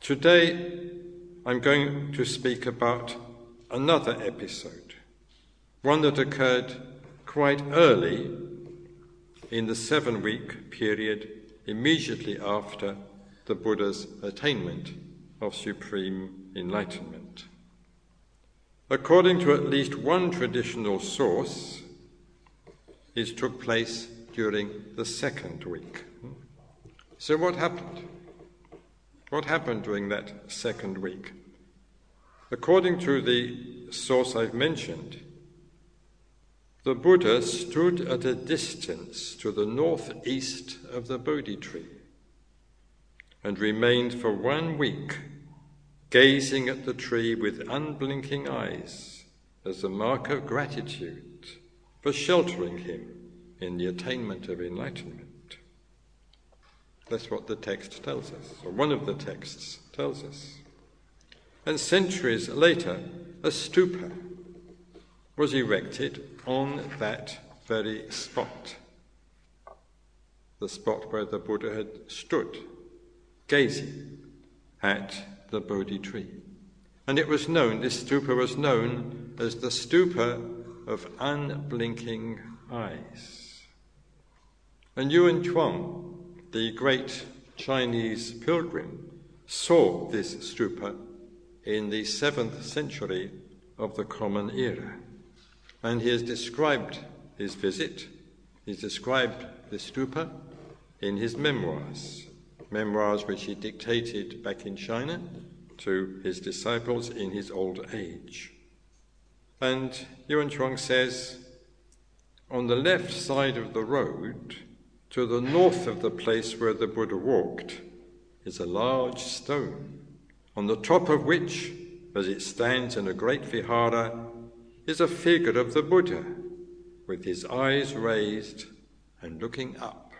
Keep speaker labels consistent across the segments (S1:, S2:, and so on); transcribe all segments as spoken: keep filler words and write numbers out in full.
S1: Today, I'm going to speak about another episode, one that occurred quite early in the seven-week period immediately after the Buddha's attainment of supreme enlightenment. According to at least one traditional source, it took place during the second week. So what happened? What happened during that second week? According to the source I've mentioned, the Buddha stood at a distance to the northeast of the Bodhi tree and remained for one week gazing at the tree with unblinking eyes as a mark of gratitude for sheltering him in the attainment of enlightenment. That's what the text tells us, or one of the texts tells us. And centuries later, a stupa was erected on that very spot, the spot where the Buddha had stood, gazing at the Bodhi tree. And it was known, this stupa was known as the stupa of unblinking eyes. And Yuan Chuang, the great Chinese pilgrim, saw this stupa in the seventh century of the Common Era. And he has described his visit, he's described the stupa in his memoirs, memoirs which he dictated back in China to his disciples in his old age. And Yuan Chuang says, on the left side of the road, to the north of the place where the Buddha walked, is a large stone, on the top of which, as it stands in a great vihara, is a figure of the Buddha, with his eyes raised and looking up.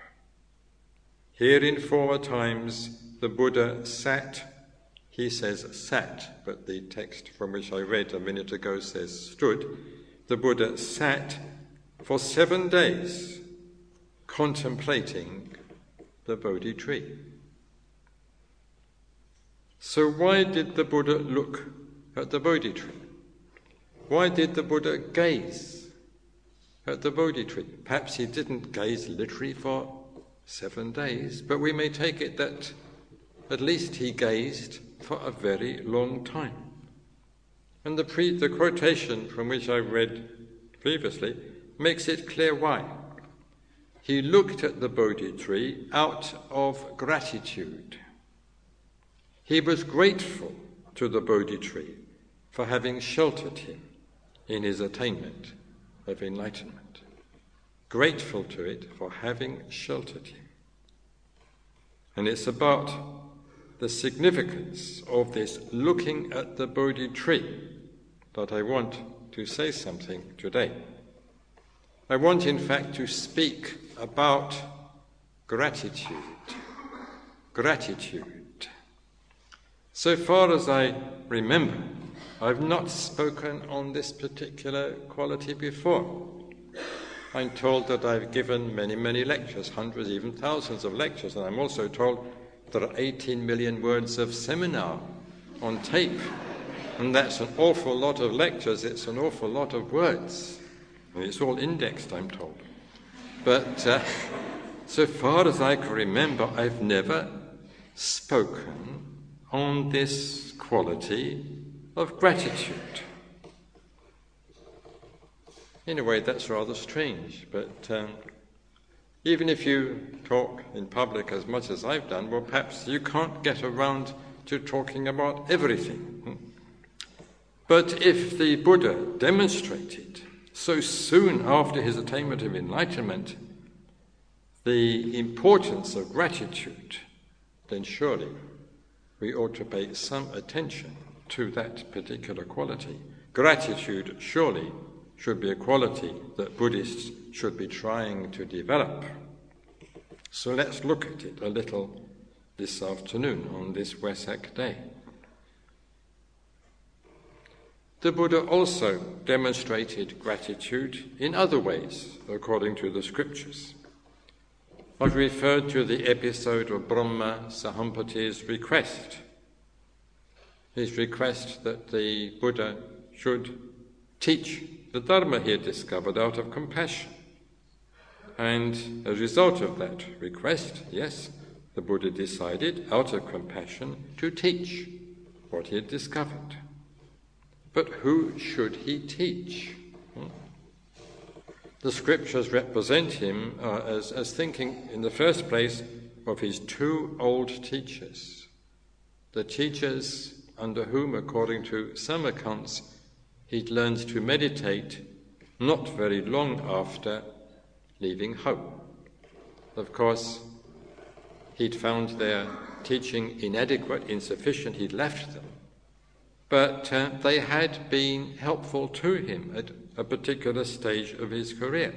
S1: Here in former times, the Buddha sat, he says sat, but the text from which I read a minute ago says stood. The Buddha sat for seven days, contemplating the Bodhi tree. So why did the Buddha look at the Bodhi tree? Why did the Buddha gaze at the Bodhi tree? Perhaps he didn't gaze literally for seven days, but we may take it that at least he gazed for a very long time. And the, pre- the quotation from which I read previously makes it clear why. He looked at the Bodhi tree out of gratitude. He was grateful to the Bodhi tree for having sheltered him in his attainment of enlightenment. Grateful to it for having sheltered him. And it's about the significance of this looking at the Bodhi tree that I want to say something today. I want, in fact, to speak about gratitude. Gratitude. So far as I remember, I've not spoken on this particular quality before. I'm told that I've given many, many lectures, hundreds, even thousands of lectures, and I'm also told there are eighteen million words of seminar on tape, and that's an awful lot of lectures, it's an awful lot of words. And it's all indexed, I'm told. But uh, so far as I can remember, I've never spoken on this quality of gratitude. In a way, that's rather strange, but um, even if you talk in public as much as I've done, well, perhaps you can't get around to talking about everything. But if the Buddha demonstrated so soon after his attainment of enlightenment the importance of gratitude, then surely we ought to pay some attention to that particular quality. Gratitude surely should be a quality that Buddhists should be trying to develop. So let's look at it a little this afternoon on this Wesak day. The Buddha also demonstrated gratitude in other ways, according to the scriptures. I've referred to the episode of Brahma Sahampati's request his request that the Buddha should teach the Dharma he had discovered out of compassion. And as a result of that request, yes, the Buddha decided, out of compassion, to teach what he had discovered. But who should he teach? Hmm? The scriptures represent him uh, as, as thinking, in the first place, of his two old teachers, the teachers under whom, according to some accounts, he'd learned to meditate not very long after leaving home. Of course, he'd found their teaching inadequate, insufficient, he'd left them. But uh, they had been helpful to him at a particular stage of his career.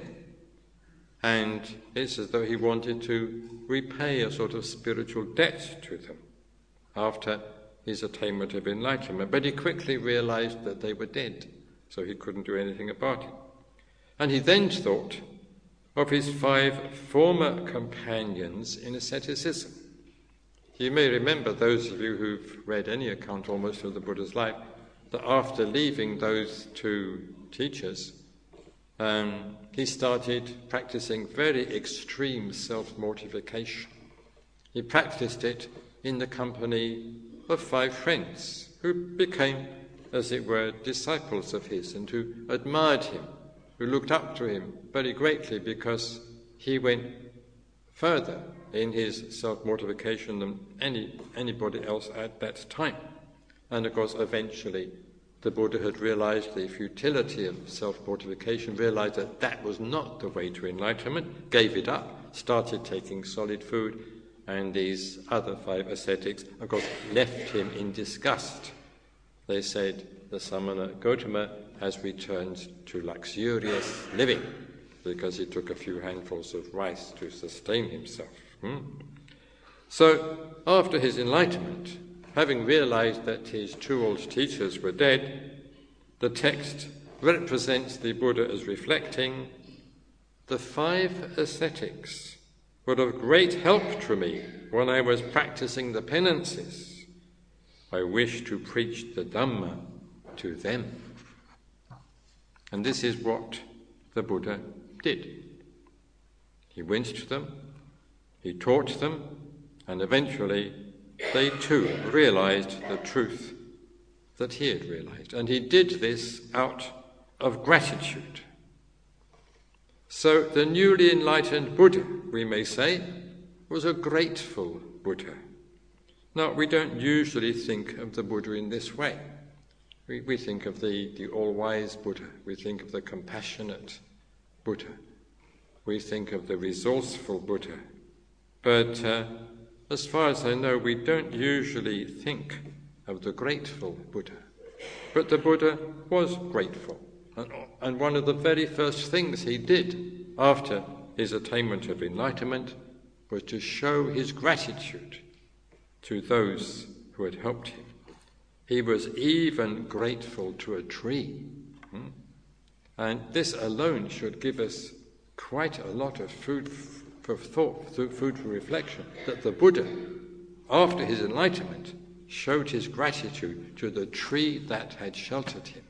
S1: And it's as though he wanted to repay a sort of spiritual debt to them after his attainment of enlightenment. But he quickly realized that they were dead, so he couldn't do anything about it. And he then thought of his five former companions in asceticism. You may remember, those of you who've read any account almost of the Buddha's life, that after leaving those two teachers, um, he started practicing very extreme self-mortification. He practiced it in the company of five friends who became, as it were, disciples of his and who admired him, who looked up to him very greatly because he went further in his self-mortification than any anybody else at that time. And of course, eventually, the Buddha had realized the futility of self-mortification, realized that that was not the way to enlightenment, gave it up, started taking solid food, and these other five ascetics, of course, left him in disgust. They said, the Samana Gotama has returned to luxurious living because he took a few handfuls of rice to sustain himself. Hmm? So, after his enlightenment, having realized that his two old teachers were dead, the text represents the Buddha as reflecting, the five ascetics were of great help to me when I was practicing the penances. I wish to preach the Dhamma to them. And this is what the Buddha did. He went to them, he taught them, and eventually they too realized the truth that he had realized. And he did this out of gratitude. So the newly enlightened Buddha, we may say, was a grateful Buddha. Now, we don't usually think of the Buddha in this way. We, we think of the, the all-wise Buddha. We think of the compassionate Buddha. We think of the resourceful Buddha. But uh, as far as I know, we don't usually think of the grateful Buddha. But the Buddha was grateful. And, and one of the very first things he did after his attainment of enlightenment was to show his gratitude to those who had helped him. He was even grateful to a tree. Hmm? And this alone should give us quite a lot of food for thought, food for reflection, that the Buddha, after his enlightenment, showed his gratitude to the tree that had sheltered him.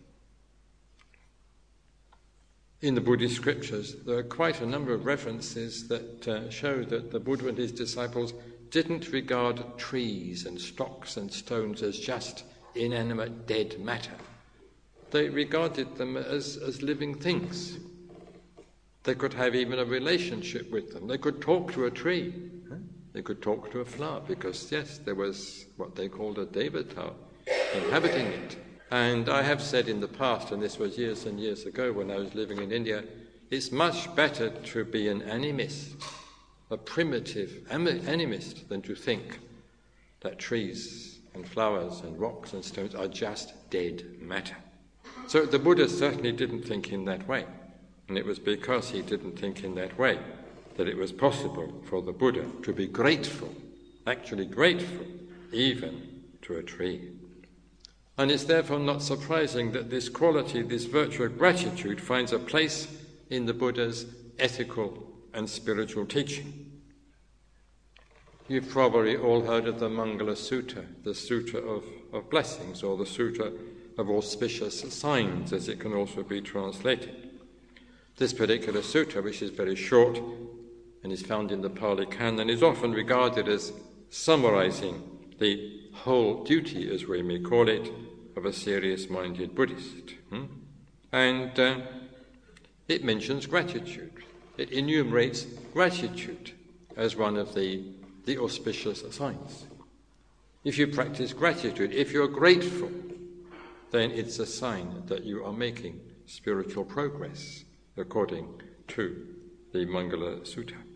S1: In the Buddhist scriptures, there are quite a number of references that uh, show that the Buddha and his disciples didn't regard trees and stocks and stones as just inanimate dead matter. They regarded them as, as living things. They could have even a relationship with them. They could talk to a tree. They could talk to a flower because, yes, there was what they called a devata inhabiting it. And I have said in the past, and this was years and years ago when I was living in India, it's much better to be an animist, a primitive animist, than to think that trees and flowers and rocks and stones are just dead matter. So the Buddha certainly didn't think in that way. And it was because he didn't think in that way that it was possible for the Buddha to be grateful, actually grateful, even to a tree. And it's therefore not surprising that this quality, this virtue of gratitude, finds a place in the Buddha's ethical and spiritual teaching. You've probably all heard of the Mangala Sutta, the Sutta of, of blessings, or the Sutta of auspicious signs, as it can also be translated. This particular sutta, which is very short and is found in the Pali Canon, is often regarded as summarizing the whole duty, as we may call it, of a serious-minded Buddhist. Hmm? And uh, it mentions gratitude. It enumerates gratitude as one of the, the auspicious signs. If you practice gratitude, if you're grateful, then it's a sign that you are making spiritual progress, according to the Mangala Sutta.